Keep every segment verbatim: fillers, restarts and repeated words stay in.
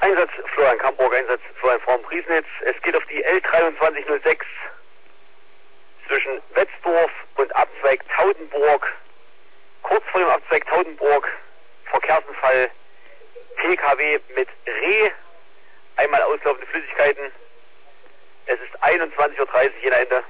Einsatz Florian Kamburg, Einsatz Florian Vorm Priesnitz. Es geht auf die L dreiundzwanzig null sechs zwischen Wetzdorf und Abzweig Tautenburg. Kurz vor dem Abzweig Tautenburg, Verkehrsunfall, P K W mit Reh, einmal auslaufende Flüssigkeiten. Es ist einundzwanzig Uhr dreißig, Jena Ende.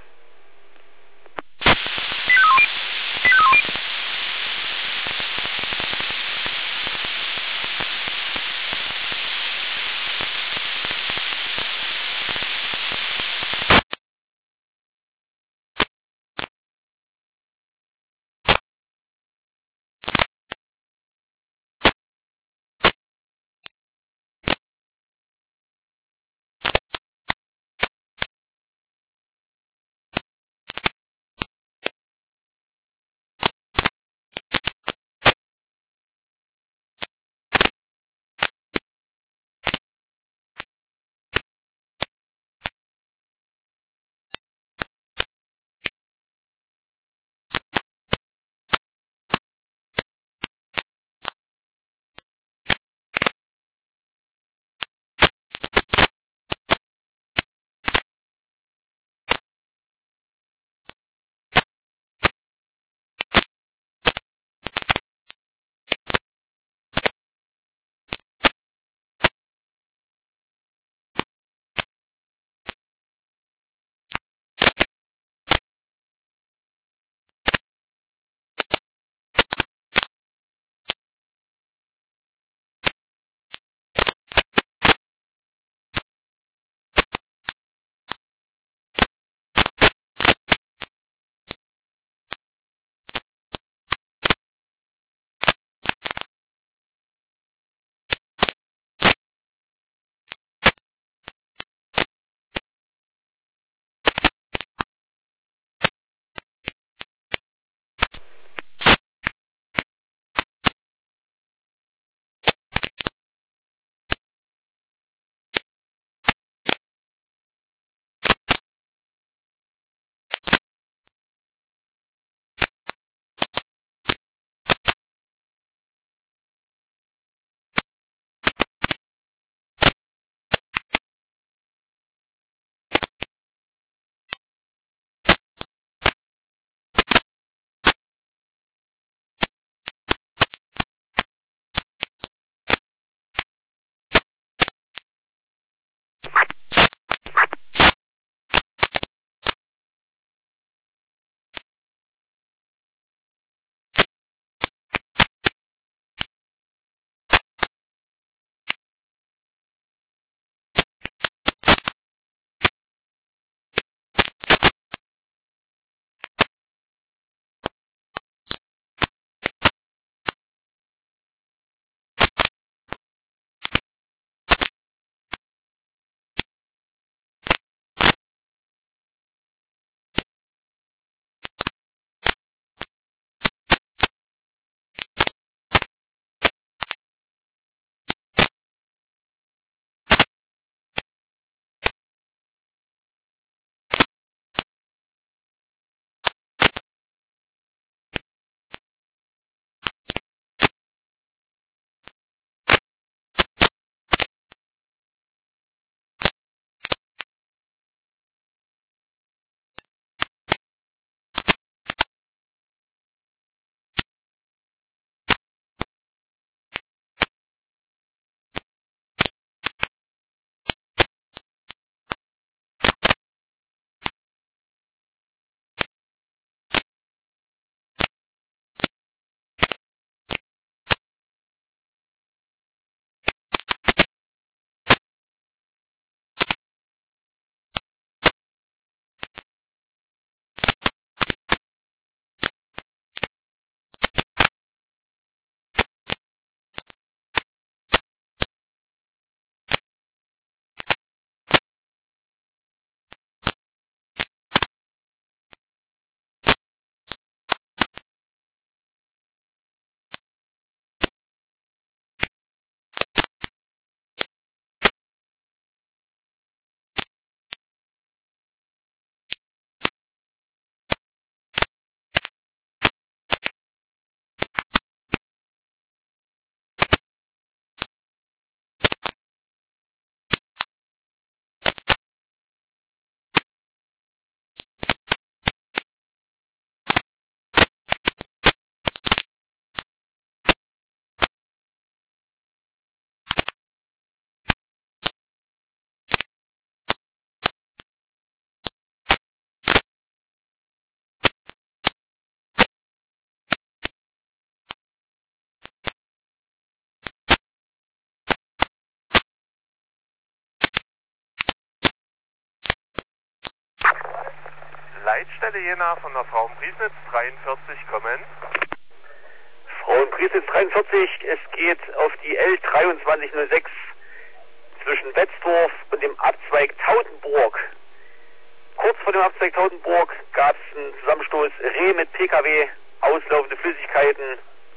Michael Jena von der Frauenpriesnitz dreiundvierzig kommen. Frauenpriesnitz dreiundvierzig, es geht auf die L dreiundzwanzig null sechs zwischen Betzdorf und dem Abzweig Tautenburg. Kurz vor dem Abzweig Tautenburg gab es einen Zusammenstoß Reh mit P K W, auslaufende Flüssigkeiten.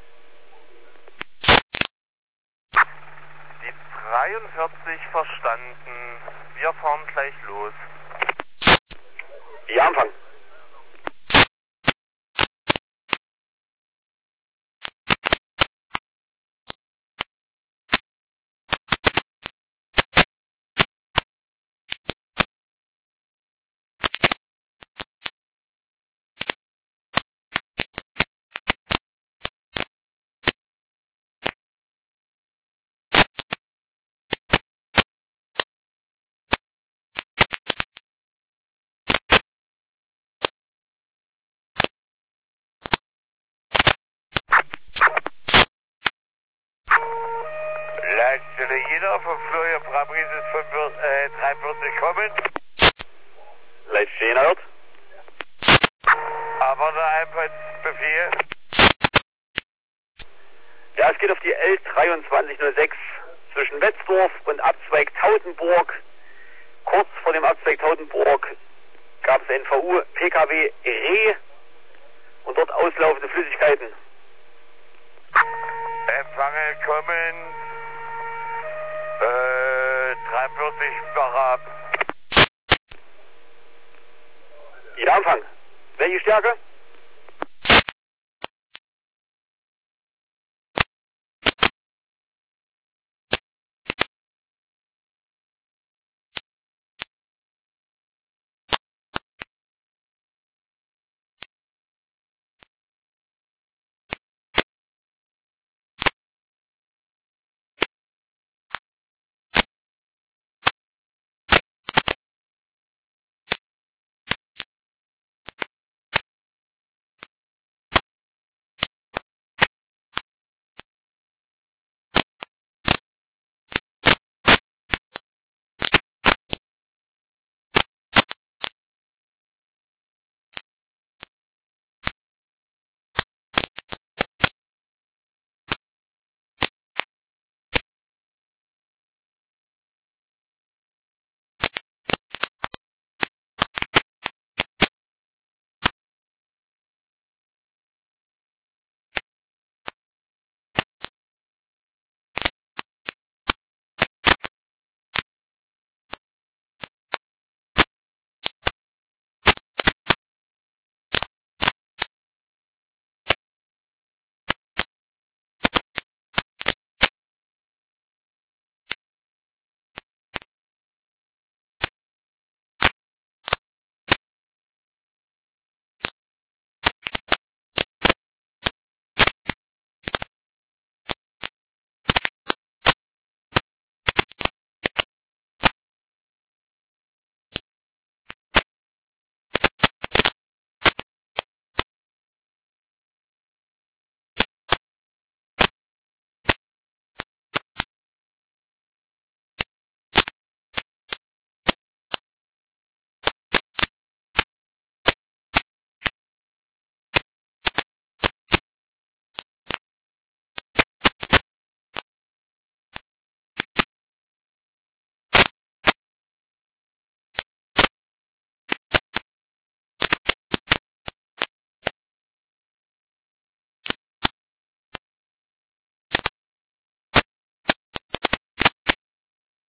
Die dreiundvierzig verstanden. Wir fahren gleich los. Ja, Anfang. Leitstelle Jena von Florian Frauenpriesnitz dreiundvierzig kommen. Leitstelle Jena hört. Aber der Einheitsbefehl. Ja, es geht auf die L dreiundzwanzig null sechs zwischen Betzdorf und Abzweig Tautenburg. Kurz vor dem Abzweig Tautenburg gab es N V U P K W Reh und dort auslaufende Flüssigkeiten. Empfangen kommen. Äh, dreiundvierzig Barab. Ja, Anfang. Welche Stärke?